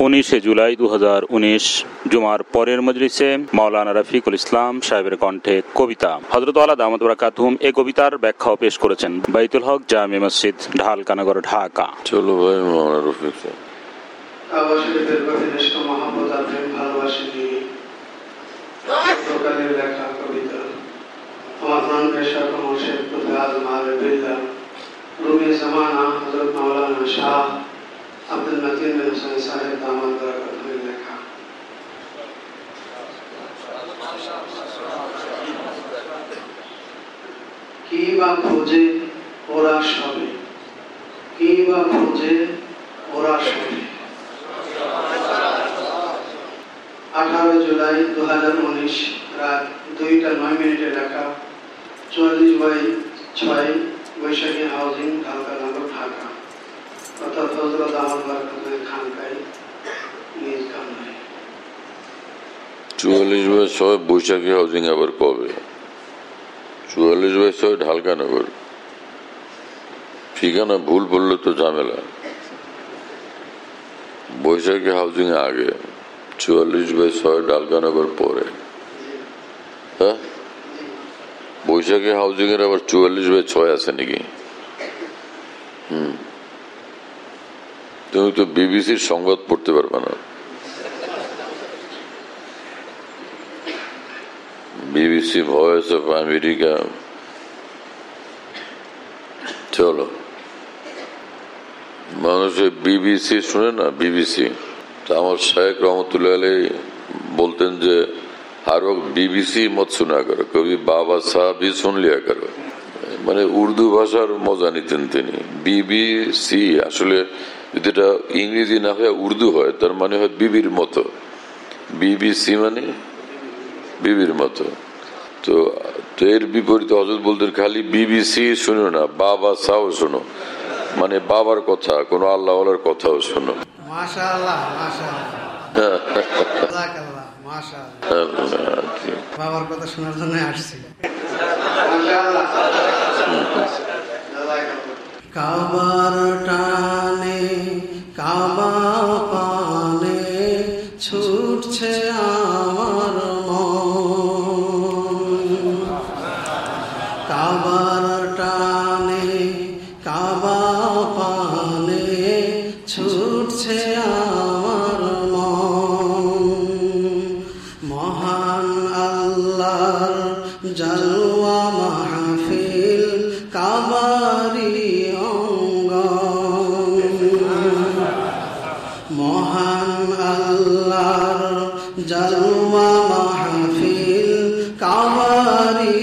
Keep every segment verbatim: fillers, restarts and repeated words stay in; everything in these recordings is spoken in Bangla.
উনিশে জুলাই দু হাজার উনিশ জুমার পরের মজলিসে মাওলানা রফিকুল ইসলাম সাহেবের কণ্ঠে কবিতা। হযরত আলা দামাত বারাকাতুহুম এই কবিতার ব্যাখ্যাও পেশ করেছেন। বাইতুল হক জামে মসজিদ, ঢালকানগর, ঢাকা। চলো ভাই মাওলানা রফিক সাহেব। কাবা শরীফের প্রতি নিষ্ঠ মহব্বত আর প্রেম ভালোবাসা নিয়ে সকালের লেখা কবিতা। আমার প্রাণ পেশা কমর্শের প্রধান মারে বিল্লাহ রুমি জামানা হযরত মাওলানা শাহ আব্দুল মতিন বিন হুসাইন সাহেব দামাত বারাকাতুহুর লেখা। কি বা খোঁজে ওরা সবে, কি বা খোঁজে ওরা সবে। আঠারো জুলাই দু হাজার উনিশ রাত দুইটা নয় মিনিটে লেখা, চুয়াল্লিশ বাই ছয় বৈশাখী হাউজিং, ঢালকানগর, ঢাকা। অর্থাৎ হযরত দামাত বারাকাতুহুর খানকায় নিজ কামনায়। চুয়াল্লিশ বাই ছয় বৈশাখী হাউজিং আবার কবে? চুয়াল্লিশ বাই ছয় ঢালকানগর। ঠিকানা ভুল বললে তো ঝামেলা। বৈশাখী হাউজিং আগে, চুয়াল্লিশ বাই ছয় ঢালকানগর পরে। হ্যাঁ, বৈশাখী হাউজিং এর আবার চুয়াল্লিশ বাই ছয় আছে নাকি? হম, তুমি তো বিবিসির সংবাদ পড়তে পারবে না। BBC, voice of America. চলো, মানুষের বিবিসি শুনে না, বিবিসি। আমার শায়েখ রহমতুল্লাহ আলাইহি বলতেন যে हर वक्त बीबीसी मत सुना करो, कभी बाबा साहब ही सुन लिया करो। মানে উর্দু ভাষার মজা নিতেন তিনি। বিবিসি আসলে যদি এটা ইংরেজি না হয় উর্দু হয়, তার মানে হয় বিবির মতো। বিবিসি মানে বিবির মতো। তো এর বিপরীতে হযরত বলতেন খালি বিবিসি শুনো না, বাবা সাও শোনো, মানে বাবার কথা, কোন আল্লাহ ওয়ালার কথাও শোনো। মাশাআল্লাহ, মাশাআল্লাহ, জাযাকাল্লাহ, মাশাআল্লাহ। বাবার কথা শোনার জন্য আসছি। মাশাআল্লাহ, জাযাকাল্লাহ। কাবার টানে কাবা পানে ছুটছে আমার মন, কাবার টানে কাবা পানে ছুটছে আমার মন। মহান আল্লাহর জালওয়া মাহফিল কাবারি অঙ্গন, মহান আল্লাহর জালওয়া মাহফিল কাবারি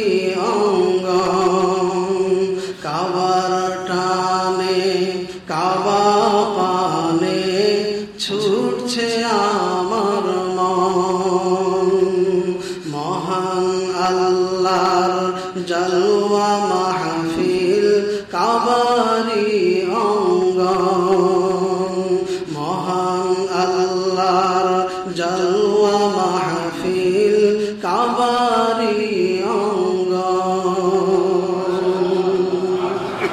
অঙ্গন। কাবার টানে কাবা পানে ছুটছে আমার মন। মহান আল্লাহর জালওয়া মাহফিল কাবারি অঙ্গন, মহান আল্লাহর জালওয়া মাহফিল কাবারি অঙ্গন।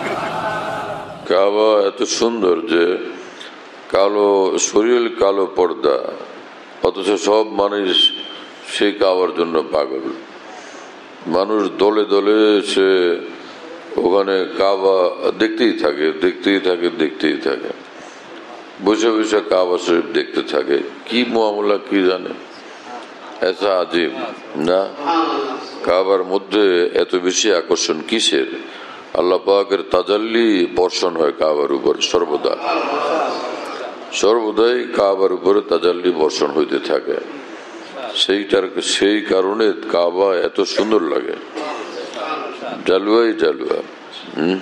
কাবা এত সুন্দর যে কালো শরীর, কালো পর্দা, অথচ সব মানুষ সেই কাবার জন্য পাগল। মানুষ দলে দলে সে ওখানে কাবা দেখতেই থাকে, দেখতেই থাকে, দেখতেই থাকে, বসে বসে কাবা শরীফ দেখতে থাকে। কি মুআমালা কি জানে, এসা আজীব না? কাবার মধ্যে এত বেশি আকর্ষণ কিসের? আল্লাহ পাকের তাজাল্লি বর্ষণ হয় কাবার উপরে সর্বদা, সর্বদাই কাবার উপরে তাজাল্লি বর্ষণ হইতে থাকে। সেইটার সেই কারণে কাবা এত সুন্দর লাগে, জালুয়াই জালুয়া। হম,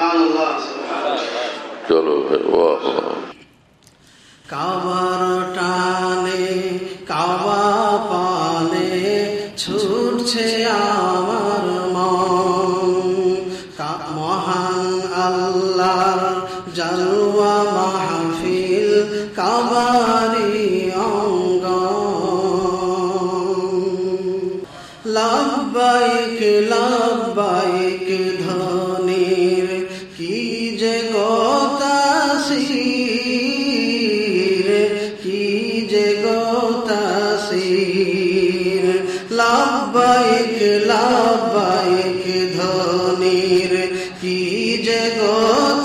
চলো ভাই, ওয়াহ। কাবার টানে কাবা পানে ছুটছে আমার মন, মহান আল্লাহর জালওয়া মাহফিল কাবারি অঙ্গন। লাব্বাইক লাব্বাইক ধ্বনির কি যে গতাসির, কি লাব্বাইক ধ্বনির কি যে গো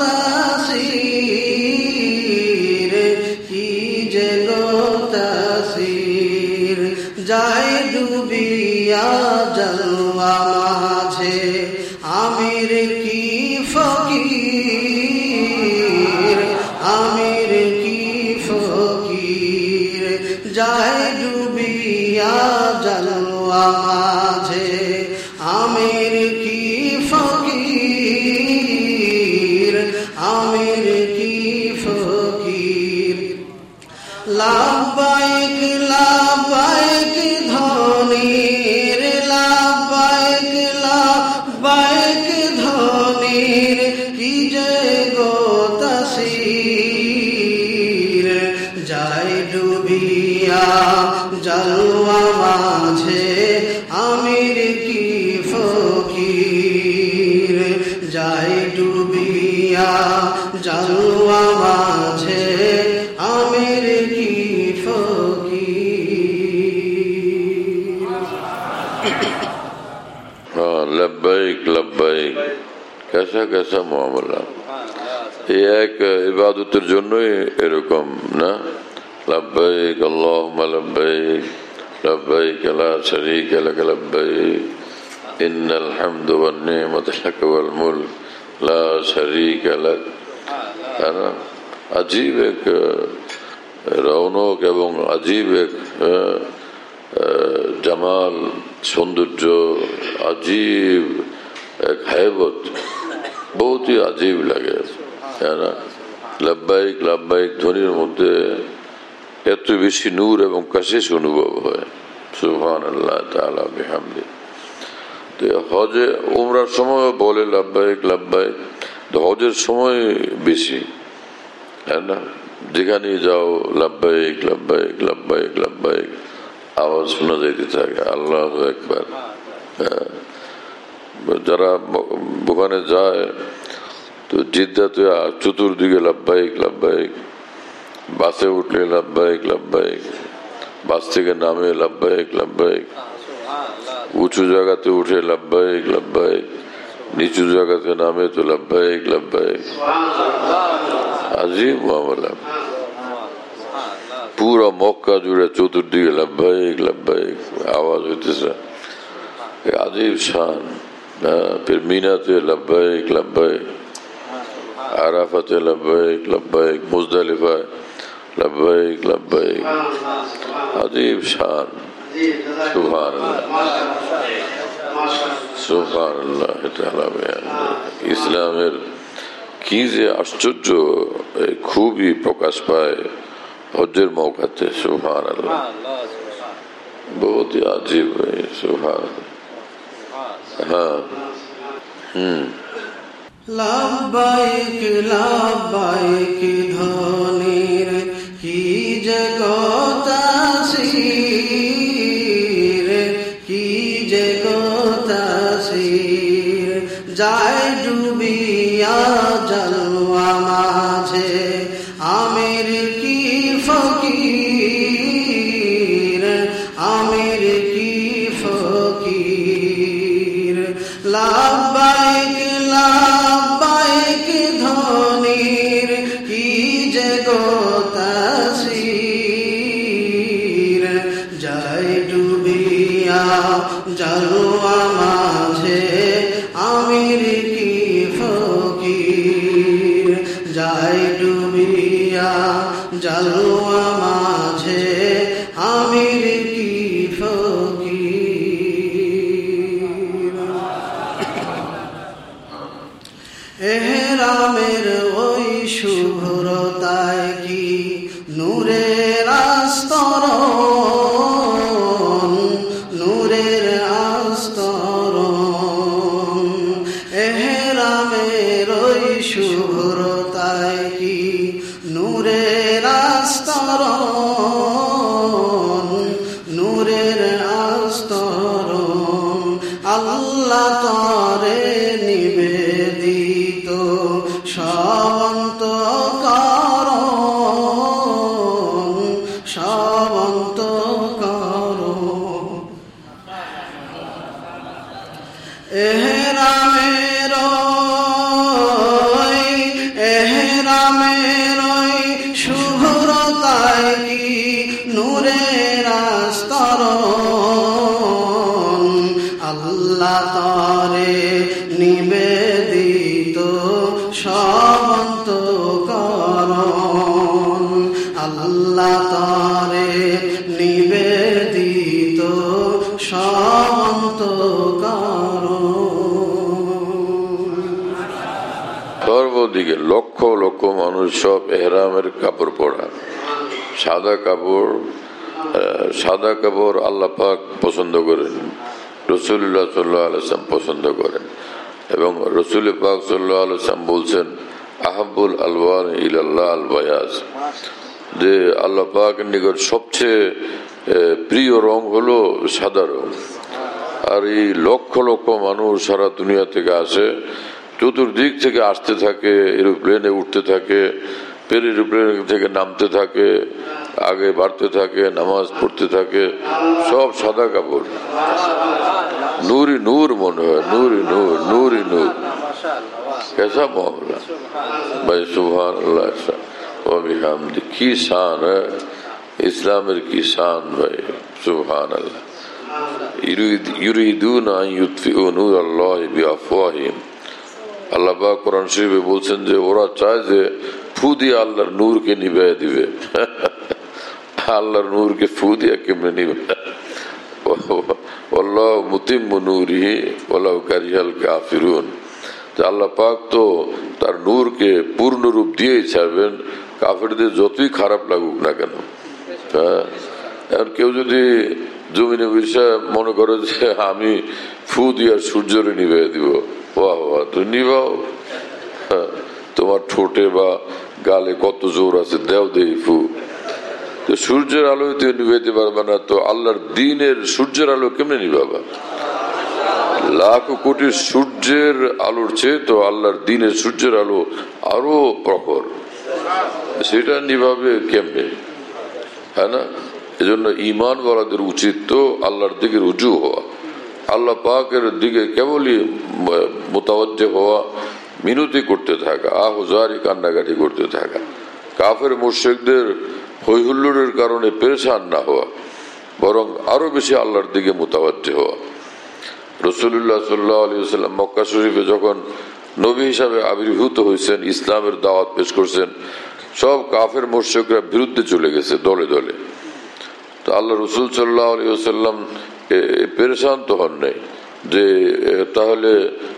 তাসির, কি যে গো তাসির, যায় ডুবিয়া জলওয়া মাঝে আমির কি ফকির, আমির কি ফকির, যায় ডুবিয়া জলওয়া মাঝে আমির কি ফকির, আমির কি ফকির। লাব্বাইক লাব্বাইক ধ্বনির, লাব্বাইক লাব্বাইক ধ্বনির কি যে গো তাসির, যায় ডুবিয়া জলওয়া মাঝে আমির কি ফকির, যায় ডুবিয়া জলওয়া মাঝে আমির কি ফকির। हाँ लब्बैक लब्बैक कैसा कैसा मामला, এই এক ইবাদতের জন্যই এরকম না। লব্বাইক আল্লাহুম্মা লব্বাইক লব্বাইক লা শারীকা লাক লব্বাইক ইন্নাল হামদা ওয়ান নি'মাতা লাক ওয়াল মুলক লা শারীকা লাক। আজীব এক রৌনক এবং আজীব এক জামাল, সৌন্দর্য, আজীব এক হায়বত, বহুত হি আজীব লাগে। লব্বাইক লব্বাইক ধ্বনির মধ্যে এত বেশি নূর এবং কাশিস অনুভব হয়। সুবহানাল্লাহ তাআলা বিহামদি। তো হজে উমরার সময় বলে লব্বাইক লব্বাইক, হজের সময় বেশি, হ্যাঁ না? যেখানে যাও লব্বাইক লব্বাইক লব্বাইক লব্বাইক আওয়াজ শোনা যাইতে থাকে। আল্লাহু আকবার। যারা ওখানে যায় তো জিদ্দাতে চতুর্দিকে লব্বাইক লব্বাইক, বাসে উঠলে লব্বাইক লব্বাইক, বাস থেকে নামে লব্বাইক লব্বাইক, উঁচু জায়গাতে উঠে লব্বাইক লব্বাইক, নিচু জায়গাতে নামে তো লব্বাইক লব্বাইক। আজীব মামলা। পুরো মক্কা জুড়ে চতুর্দিকে লব্বাইক লব্বাইক আওয়াজ হইতেছে, আজীব শান। फिर मीनाते लब्बैक लब्बैक, आराफाते लब्बैक लब्बैक, मुज़दलिफा लब्बैक लब्बैक, अजीब शान। सुभानअल्लाह सुभानअल्लाह ताआला। ইসলামের কি যে আশ্চর্য খুবই প্রকাশ পায় হজ্জের মৌকাতে। সুবহানাল্লাহ, বহুত হি আজীব। সুবহানাল্লাহ। हाँ हम्म लब्बाइक लब्बाइक ध्वनिर की जे गो तासीर, की जे गो तासीर, যায় ডুবিয়া জলওয়া মাঝে আমির কি ফকির, আমির কি ফকির। লাব্বাইক লাব্বাইক ধ্বনির কি যে গো তাসির, যায় ডুবিয়া জলওয়া মাঝে আমির কি ফকির, যায় ডুবিয়া জলওয়া মাঝে আমির কি ফকির। এহরামের ওই শুভ্রতায় কি নূরের আস্তরণ, নূরের আস্তরণ। এহরামের ওই শুভ্রতায় কি নূরের আস্তরণ, নূরের আস্তরণ। আল্লাহ তরে নিবেদিত সবন্তকরণ, সবন্তকরণ। তারে নিবেদিত শান্তকার। সর্বদিকে লক্ষ লক্ষ মানুষ সব এহরামের কাপড় পরা, সাদা কাপড়। সাদা কাপড় আল্লাহ পাক পছন্দ করেন, রাসূলুল্লাহ সাল্লাল্লাহু আলাইহি ওয়াসাল্লাম পছন্দ করেন, এবং রাসূল পাক সাল্লাল্লাহু আলাইহি ওয়াসাল্লাম বলছেন আহাব্বুল আলওয়ান ইলাল্লাহ আল বায়াজ, যে আল্লাহ পাকের নিকট সবচেয়ে প্রিয় রং হলো সাদা রং। আর এই লক্ষ লক্ষ মানুষ সারা দুনিয়া থেকে আসে, চতুর্দিক থেকে আসতে থাকে, এরোপ্লেনে উঠতে থাকে, ফের এরোপ্লেন থেকে নামতে থাকে, আগে বাড়তে থাকে, নামাজ পড়তে থাকে, সব সাদা কাপড়, নূরি নূর মনে হয়, নূরি নূর, নূরি নূর। कैसा मामला भाई, सुभान अल्लाह व बिहम्दी, की शान है इस्लामेर की शान भाई, सुभान अल्लाह। युरीदूना अन युत्फिउ नूर अल्लाह बिअफवाहिहिम, আল্লাহ পাক কোরআন শরীফে বলছেন যে ওরা চায় যে ফু দিয়ে আল্লাহর নূরকে নিভিয়ে দিবে। আল্লাহর নূরকে ফু দিয়ে কেমনে নিবে? আল্লাহ মুতিম্মু নূরিহি ওয়ালাউ কারিহাল কাফিরুন, আল্লাহ পাক তো তার নূরকে পূর্ণ রূপ দিয়েই ছাড়বেন, কাফেরদের যতই খারাপ লাগুক না কেন। হ্যাঁ, আর কেউ যদি জমিনে বসে মনে করে যে আমি ফু দিয়ে সূর্যরে নিভিয়ে দিব, বাহ বাহ, তুমি নিভাও, তোমার ঠোঁটে বা গালে কত জোর আছে, দেও দেই ফু। তো সূর্যের আলোয় তুমি নিভাইতে পারবে না, তো আল্লাহর দ্বীনের সূর্যের আলো কেমনে নিভাবা? লাখ কোটি সূর্যের আলোর চেয়ে তো আল্লাহর দ্বীনের সূর্যের আলো আরো প্রখর, সেটা নিভাবে কেমনে? হ্যাঁ না? এজন্য ঈমান ওয়ালাদের উচিত তো আল্লাহর দিকে রুজু হওয়া, আল্লাহ পাকের দিকে কেবলই মুতাওয়াজ্জে হওয়া, মিনতি করতে থাকা, আহুজারি কান্নাকাটি করতে থাকা, কাফের মুশরিকদের হৈ হুল্লোড়ের কারণে পেরেশান না হওয়া, বরং আরো বেশি আল্লাহর দিকে মুতাওয়াজ্জে হওয়া। রাসূলুল্লাহ সাল্লাল্লাহু আলাইহি ওয়াসাল্লাম মক্কা শরীফে যখন নবী হিসাবে আবির্ভূত হয়েছেন, ইসলামের দাওয়াত পেশ করছেন, সব কাফের মুশরিকরা বিরুদ্ধে চলে গেছে দলে দলে। তো আল্লাহ রাসূল সাল্লাল্লাহু আলাইহি ওয়াসাল্লাম পেরেশান তো হন নাই যে তাহলে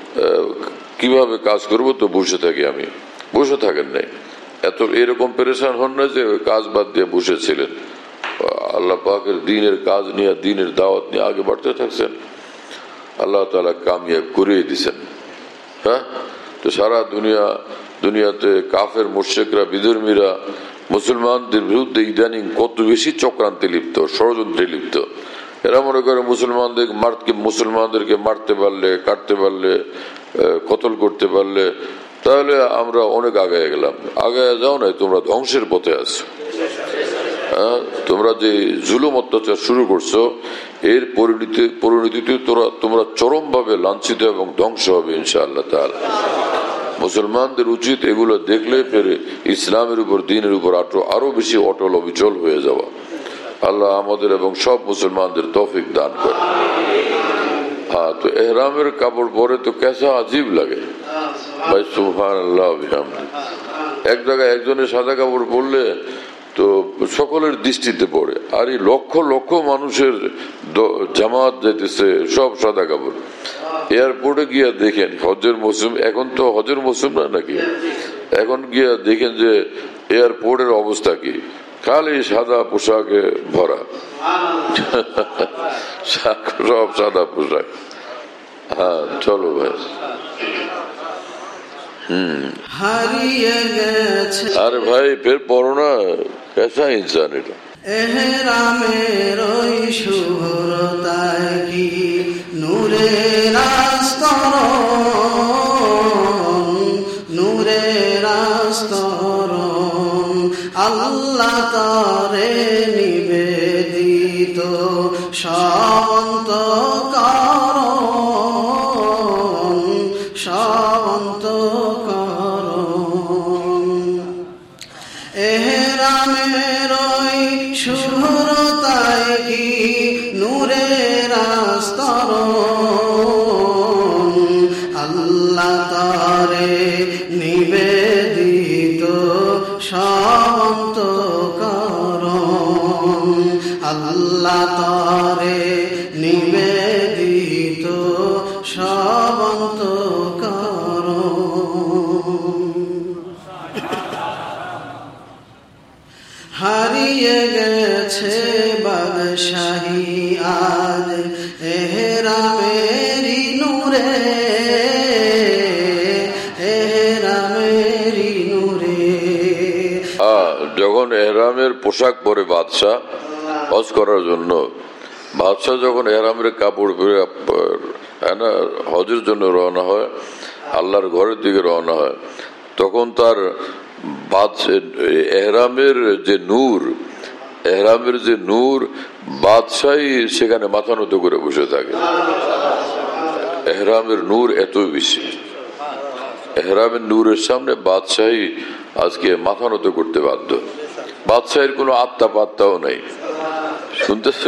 কিভাবে কাজ করব, তো বসে থাকি আমি, বসে থাকেন নাই, এত এরকম পেরেশান হন না যে কাজ বাদ দিয়ে বসেছিলেন। আল্লাহ পাকের দ্বীনের কাজ নিয়ে, দ্বীনের দাওয়াত নিয়ে আগে বাড়তে থাকছেন, আল্লাহ তাআলা কামিয়াব করে দিয়েছেন। হ্যাঁ, তো সারা দুনিয়া দুনিয়াতে কাফের মুশরিকরা, বিধর্মীরা মুসলমানদের বিরুদ্ধে ইদানিং কত বেশি চক্রান্তে লিপ্ত, ষড়যন্ত্রে লিপ্ত। এরা মনে করে মুসলমানদের মারতে মুসলমানদেরকে মারতে পারলে, কাটতে পারলে, কতল করতে পারলে তাহলে আমরা অনেক আগায় গেলাম। আগায় যাও নাই, তোমরা ধ্বংসের পথে আছো। হ্যাঁ, তোমরা যে জুলুম অত্যাচার শুরু করছো, এর পরিণতি পরিণতিতে তোরা তোমরা চরম ভাবে লাঞ্ছিত এবং ধ্বংস হবে ইনশাআল্লাহ তাআলা। মুসলমানদের উচিত এগুলো দেখলে ফেরে ইসলামের উপর, দ্বীনের উপর আরো বেশি অটল অবিচল হয়ে যাওয়া। আল্লাহ আমাদের এবং সব মুসলমানদের তৌফিক দান করে। হ্যাঁ, তো এহরামের কাপড় পরে তো কেসা আজীব লাগে ভাই, সুবহানাল্লাহ বিহামদি। এক জায়গায় একজনের সাদা কাপড় পরলে তো সকলের দৃষ্টিতে পড়ে, আর এই লক্ষ লক্ষ মানুষের জামাত যাইতেছে সব সাদা কাপড়। এয়ারপোর্টে গিয়া দেখেন, হজের মৌসুম, এখন তো হজের মৌসুম না নাকি, এখন গিয়া দেখেন যে এয়ারপোর্টের অবস্থা কি, খালি সাদা পোশাকে ভরা, সব সাদা পোশাক। হ্যাঁ, চলো ভাই। হম, আরে ভাই ফের পড়ো না, কেসা ইনসান এটা। এহরামের ওই শুভ্রতায় কি নূরের আস্তরণ, নূরের আস্তরণ, আল্লাহ তারে নিবেদিত শান্তকারণ, শান্তকারণ। এহরামের ওই শুভ্রতায় কি নূরের আস্তরণ, আল্লাহ তারে নিবেদিত শান্তকারণ। আল্লাহ তরে নিবেদিত সবন্ত করো। হারিয়ে গেছে বাদশাহী আজ এহরামেরি নূরে, এহরামেরি নূরে। যখন এহরামের পোশাক পরে বাদশাহ হজ করার জন্য, বাদশাহ যখন এহরামের কাপড় পরে হজের জন্য রওনা হয়, আল্লাহর ঘরের দিকে রওনা হয়, তখন তার এহরামের যে নূর, এহরামের যে নূর, বাদশাহী সেখানে মাথা নত করে বসে থাকে। এহরামের নূর এত বেশি, এহরামের নূরের সামনে বাদশাহী আজকে মাথা নত করতে বাধ্য। বাদশাহীর কোনো আত্মা পাত্তাও নেই, শুনতেছে?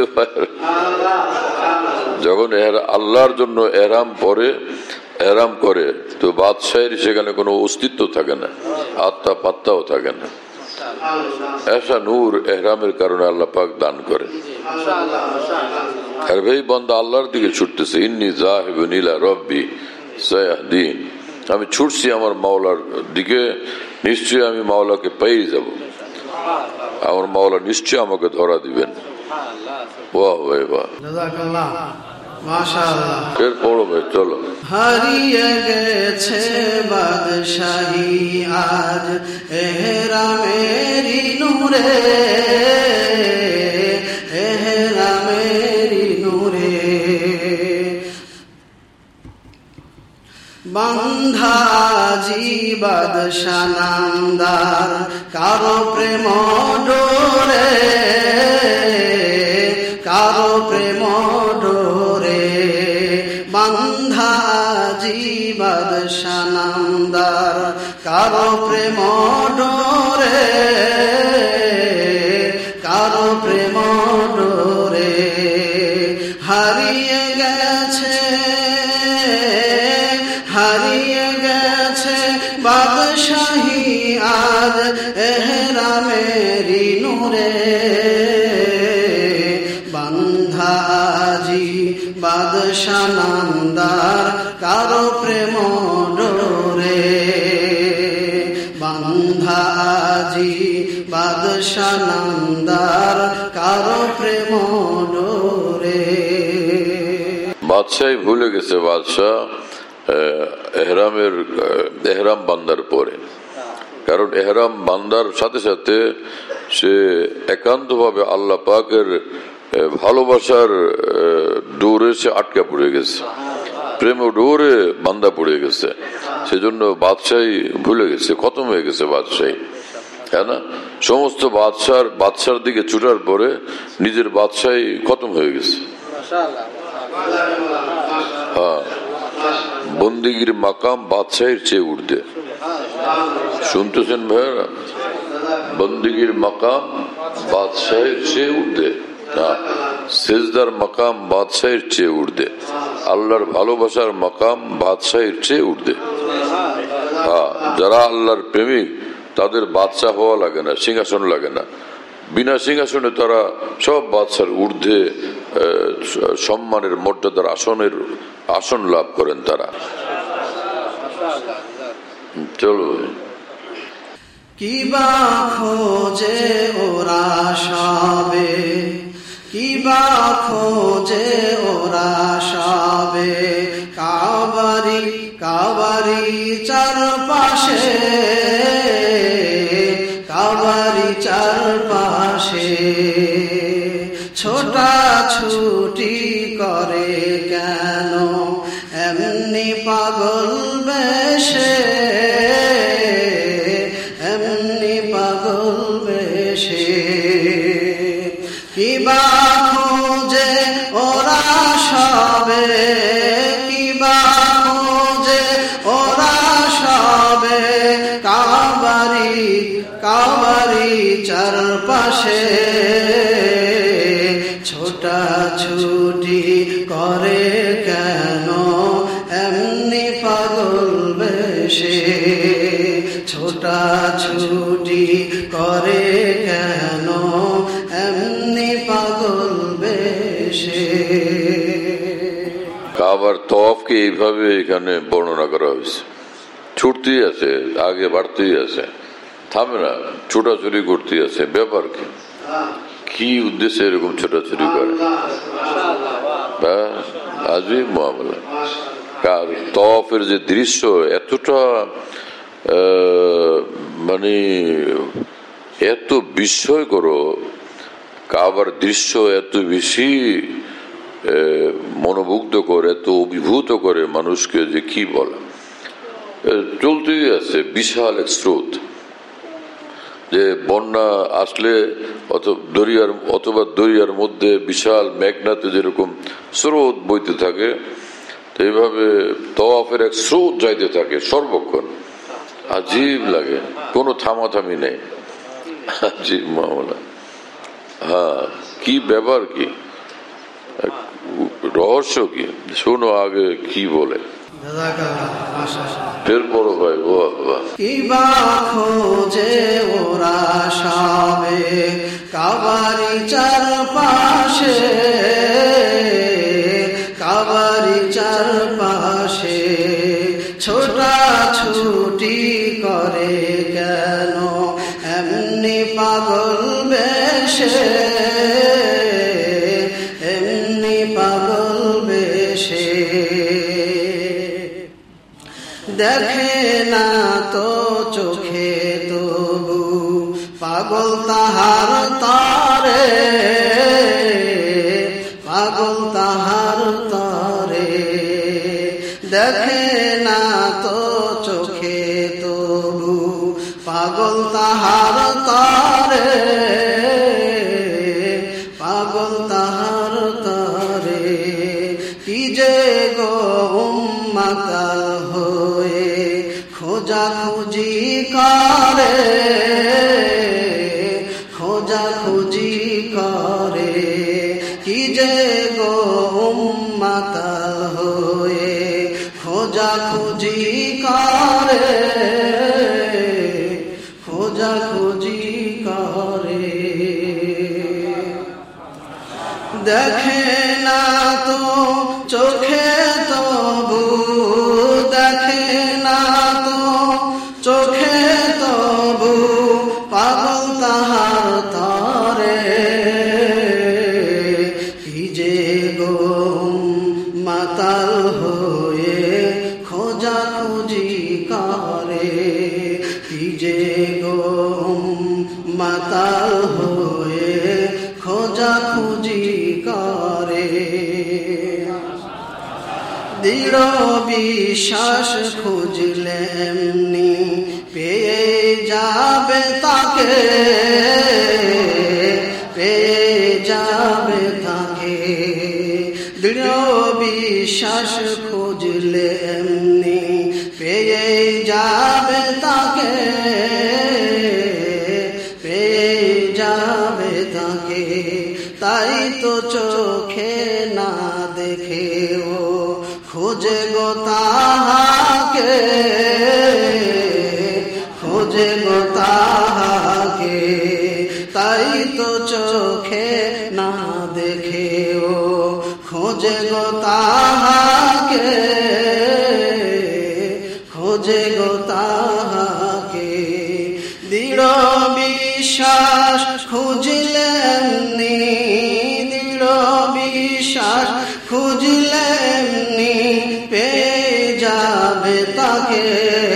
যখন আল্লাহর জন্য এহরাম পরে, এহরাম করে, তো বাদশাহীর সেখানে কোনো অস্তিত্ব থাকে না, আত্মা পাত্তাও থাকে না। ऐसा নূর এহরামের কারণে আল্লাহ পাক দান করে। আর ভাই বান্দা আল্লাহর দিকে ছুটতেছে, ইন্নী যাহিবুন ইলা রাব্বি সায়াহদিন, আমি ছুটছি আমার মাওলার দিকে, নিশ্চয়ই আমি মাওলাকে পেয়ে যাব, আমার মাওলা নিশ্চয়ই আমাকে ধরা দিবেন। বাহ ভাই বাহ, জাযাকাল্লাহ, মাশাআল্লাহ। এর পড়ো ভাই, চলো। হারিয়ে গেছে বাদশাহী আজ এহরামেরি নূরে, এহরামেরি নূরে। বান্ধা জি বাদশা নামদার কারো প্রেম ডোরে, কারো প্রেম ডোরে। বান্ধা জি বাদশা নামদার কারো প্রেম ডোরে, কারো প্রেম ডোরে। হারিয়ে গেছে, হারিয়ে গেছে বাদশাহী আজ এহরামেরি নূরে। বান্ধা জি বাদশা নামদার কারো প্রেম ডোরে, বান্ধা জি বাদশা নামদার কারো প্রেম ডোরে। বাদশাহী ভুলে গেছে বাদশাহ এহরামের এহরাম বান্দার পরে, কারণ এহরাম বান্দার সাথে সাথে সে একান্ত ভাবে আল্লাহ পাকের ভালোবাসার ডোরে সে আটকা পড়ে গেছে, প্রেম ডোরে বান্দা পড়ে গেছে। সেজন্য বাদশাহী ভুলে গেছে, খতম হয়ে গেছে বাদশাহী, হ্যাঁ না? সমস্ত বাদশার বাদশার দিকে ছুটার পরে নিজের বাদশাহী খতম হয়ে গেছে। হ্যাঁ, বন্দিগির মাকাম বাদশাহীর চেয়ে উর্ধে। শুনতেছেন ভাইরা? বন্দিগির মাকাম বাদশাহীর চেয়ে উর্ধে, সেজদার মাকাম বাদশাহীর চেয়ে উর্ধে, আল্লাহর ভালোবাসার মাকাম বাদশাহীর চেয়ে উর্ধে। হ্যাঁ, যারা আল্লাহর প্রেমিক তাদের বাদশাহ হওয়া লাগে না, সিংহাসন লাগে না। বিনা সিংহাসনে তারা সব বাদশার ঊর্ধ্বে সম্মানের মর্যাদার আসনের আসন লাভ করেন তারা। চলো। কিবা খোঁজে ওরা সবে, কিবা খোঁজে ওরা সবে, কাবারি কাবারি চারপাশে, কাবারি চারপাশে। ছোটা ছুটি করে কেন এমনি পাগল বেশে, এমনি পাগল বেশে। কিবা খোঁজে ওরা সবে, কিবা খোঁজে ওরা সবে, কাবারি কাবারি চারপাশে। ছোটা ছুটি করে কেন এমনি পাগল বেশে, ছোটা ছুটি করে কেন এমনি পাগল আবার তওয়াফকে এইভাবে এখানে বর্ণনা করা হয়েছে। ছুটতেই আছে, আগে বাড়তেই আছে, থামে না, ছোটাছুটি করতেই আছে। ব্যাপার কি, কি উদ্দেশ্যে এরকম ছোটাছুটি করে? আজীব মামলা। তওয়াফের যে দৃশ্য এতটা মানে এত বিস্ময়কর, কাবার দৃশ্য এত বেশি মনোমুগ্ধ করে, এত অভিভূত করে মানুষকে যে কি বলে। চলতেই আছে বিশাল এক স্রোত, যে বন্যা আসলে দরিয়ার অথবা দরিয়ার মধ্যে বিশাল মেঘনাতে যেরকম স্রোত বইতে থাকে, তো এইভাবে তওয়াফের এক স্রোত যাইতে থাকে সর্বক্ষণ। আজীব লাগে, কোনো থামাথামি নেই। আজীব মামলা। হ্যাঁ, কি ব্যাপার, কি রহস্য, কি শোনো আগে কি বলে, ফের পড়ো ভাই। কিবা খোঁজে ওরা সবে কাবারি চারপাশে, কাবারি চারপাশে ছোটা ছুটি করে কেন এমনি পাগল বেশে, এমনি পাগল বেশে। দেখে না তো চোখে তবু পাগল তাহার তারে, পাগল তাহার তারে। দেখে না তো চোখে তবু পাগল তাহার তারে, পাগল তাহার তারে। কি যে গো উম্মাতাল হয়ে খোঁজা খুঁজি করে, খোঁজা খুঁজি করে। কি যে গো উম্মাতাল হয়ে খোঁজা খুঁজি করে, খোঁজা খুঁজি করে। দেখে না তো চোখে তবু, দেখে না তো চোখে তবু পাগল তাহার তারে। কি যে গো মাতাল হয়ে খোঁজা খুঁজি করে, কি যে গো মাতাল হয়ে খোঁজা খুঁজি করে। দৃঢ় বিশ্বাস খুঁজলে এমনি পেয়ে যাবে তাকে, পেয়ে যাবে তাকে। দৃঢ় বিশ্বাস খুঁজলে এমনি পেয়ে যাবে তাকে, পেয়ে যাবে তাকে। তাই তো চোখে না দেখে ও খোঁজে গো তাহাকে, খোঁজে গো তাহাকে। তাই তো চোখে না দেখে ও খোঁজে গো তাহাকে, খোঁজে গো তাহাকে। দৃঢ় বিশ্বাস খুঁজলে এমনি, দৃঢ় বিশ্বাস খুঁজলে এমনি পেয়ে যাবে তাকে।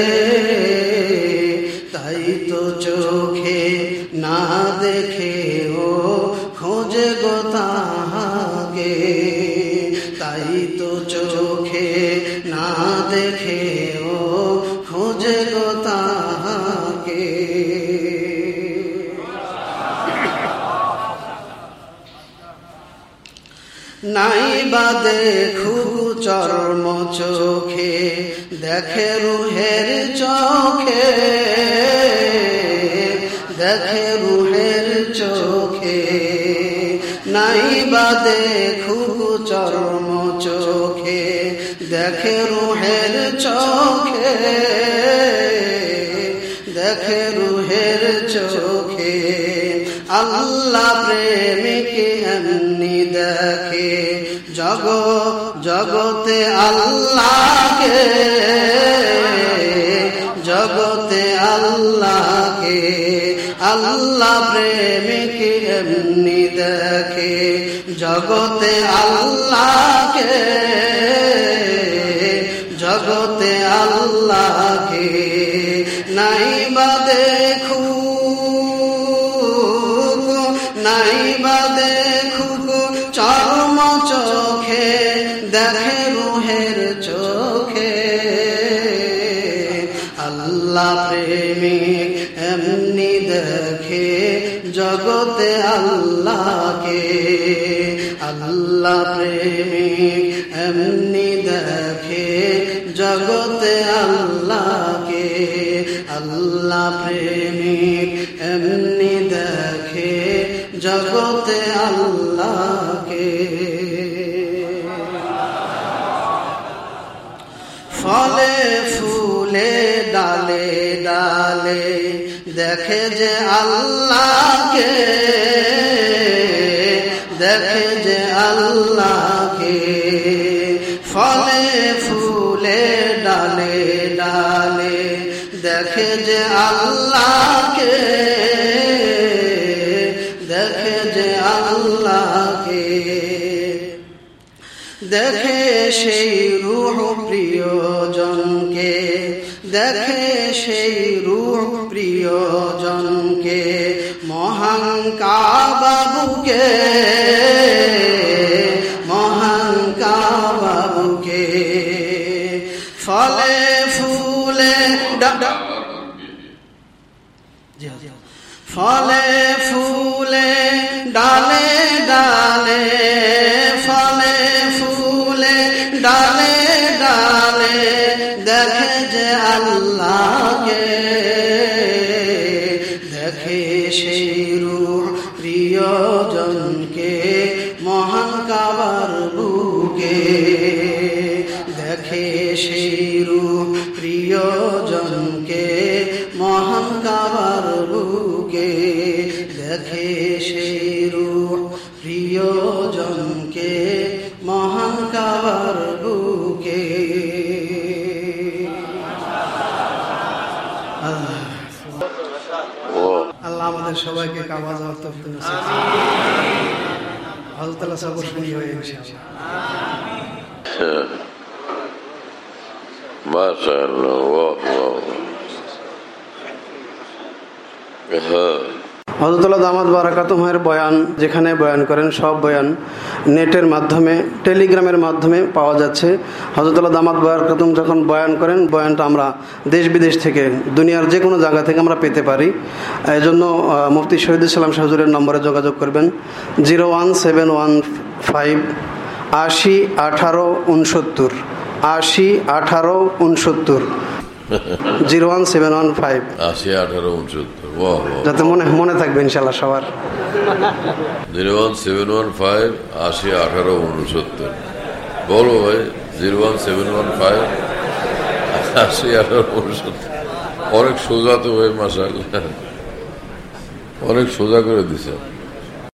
তাই তো চোখে না দেখে ও খোঁজে গো তাহাকে, তাই তো চোখে না দেখে ও খোঁজে গো তাহাকে। নাই বা দেখু চর্ম চোখে, দেখে রুহের চোখে, দেখে রুহের চোখে। নাই বা দেখু চর্ম চোখে, দেখে রুহের চোখে, দেখে রুহের চোখে। আল্লাহ প্রেমিক এমনি দেখে জগৎ জগতে আল্লাহকে, জগতে আল্লাহকে, আল্লাহ প্রেমিক এমনি দেখে। জগতে আল্লাহকে, জগতে আল্লাহকে, নাই বা দেখু, নাই বা দেখুক চর্ম চোখে, দেখে রুহের চোখে। আল্লাহ প্রেমিক এমনি দেখে জগতে আল্লাহকে, আল্লাহ প্রেমিক এমনি দেখে জগতে আল্লাহকে, আল্লাহ প্রেমিক এমনি দেখে জগতে আল্লাহকে। ফলে ফুলে ডালে ডালে দেখে যে আল্লাহকে, দেখে যে আল্লাহকে। ফলে ফুলে ডালে ডালে দেখে যে আল্লাহকে, দেখে যে আল্লাহকে। দেখে সেই রূহ প্রিয়জনকে, দেখে সেই রূহ প্রিয়জনকে, মহান কাবাবুকে, মহান কাবাবুকে। ফলে ফুলে ফলে ফুলে ডালে ডালে, ফলে ফুলে ডালে ডালে দেখে যে আল্লাহকে, দেখে সেই রূহ প্রিয়জনকে, মহান কাবার বুকে। দেখে সেই রূহ প্রিয়জনকে, মহান কাবার বুকে। দেখে সেই রূহ প্রিয়জনকে, মহান কাবার বুকে। আল্লাহ আমাদের সবাইকে কাবা যাওয়ার তৌফিক নসিব করুন। হযরত আল্লাহ সবর শুনি হয় ইনশাআল্লাহ। মাশাআল্লাহ, ওয়াহ ওয়াহ। হ্যাঁ, হযরতুল্লাহ দামাত বারাকাতুহুর বয়ান যেখানে বয়ান করেন সব বয়ান নেটের মাধ্যমে, টেলিগ্রামের মাধ্যমে পাওয়া যাচ্ছে। হযরতুল্লাহ দামাত বারাকাতুহু যখন বয়ান করেন, বয়ানটা আমরা দেশ বিদেশ থেকে, দুনিয়ার যে কোনো জায়গা থেকে আমরা পেতে পারি। এই জন্য মুফতি শহীদুল ইসলাম হুজুরের নম্বরে যোগাযোগ করবেন, zero one seven one five আশি আঠারো উনসত্তর, আশি আঠারো উনসত্তর, zero one seven one five আশি আঠারো উনসত্তর। যাতে মনে মনে থাকবে ইনশাল্লাহ সবার। Zero one seven one five আশি আঠারো উনসত্তর। বলো ভাই, zero one seven one five আশি আঠারো উনসত্তর। অনেক সোজা তো ভাই, মাশাআল্লাহ, অনেক সোজা করে দিছে।